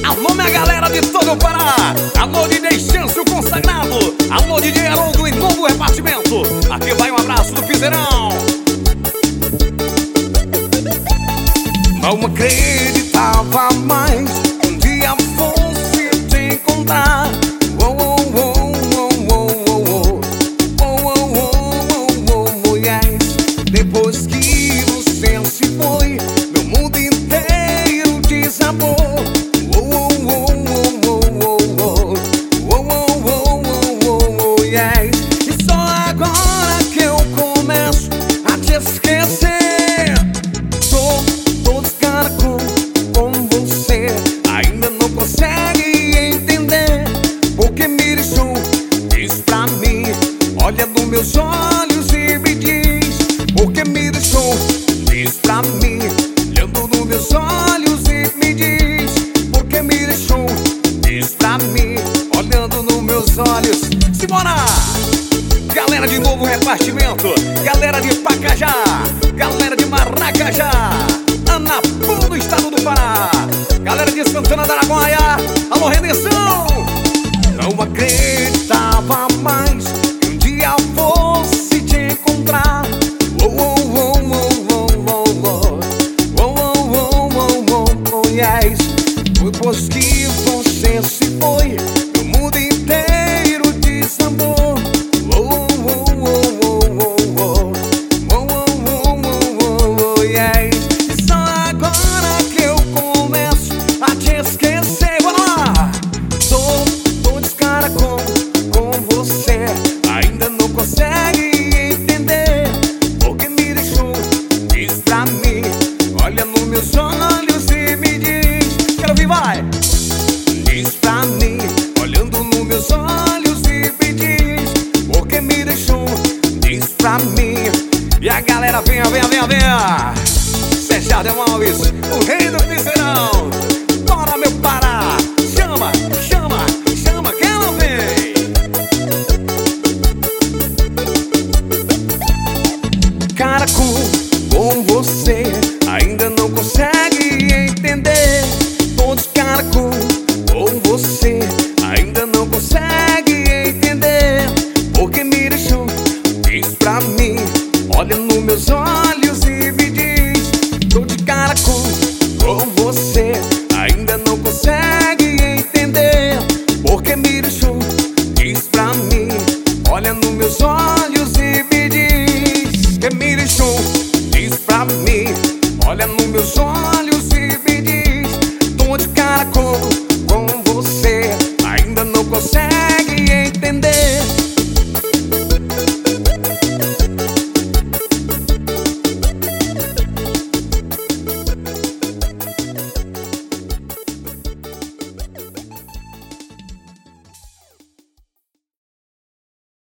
Alô, minha galera de todo o Pará. Alô, DJ Chance, o consagrado. Alô, DJ Haroldo em novo repartimento. Aqui vai um abraço do Piseirão. Não acreditava mais que um dia fosse te encontrar. Depois que você se foi, meu mundo inteiro desabou. E só agora que eu começo a te esquecer. Tô descarado com você. Ainda não consegue entender porque me deixou. Diz pra mim, olha nos meus olhos e me diz porque me deixou. Diz pra mim, olhando nos meus olhos e me diz porque me deixou. Diz pra mim, olhando nos meus olhos. Simbora! Galera de novo repartimento, galera de Pacajá, galera de Maracajá, Anapu do estado do Pará, galera de Santana da Araguaia. Alô, Redenção! Não acreditava mais que um dia fosse te encontrar. Depois que você se foi, meu mundo inteiro desabou. E só agora que eu começo a te esquecer. Bora lá! Tô de cara com você. Ainda não consegue entender porque me deixou. Diz pra mim, olha nos meus olhos e me diz. Quero ouvir, vai! Diz pra mim, olhando nos meus olhos e me diz porque me deixou. Diz pra mim. E a galera, venha, venha, venha, venha! Sérgio Alves, o rei do Piseirão. Bora, meu Pará! Chama, chama, chama, que ela vem! Cara, com você ainda não consegue entender. Tô de cara com você ainda não consegue entender porque me deixou. Diz pra mim, olha nos meus olhos e me diz. Tô de cara com você ainda não consegue entender porque me deixou. Diz pra mim, olha nos meus olhos e me diz que me deixou. Diz pra mim, olha nos meus olhos e me diz. Tô de cara com você ainda não consegue entender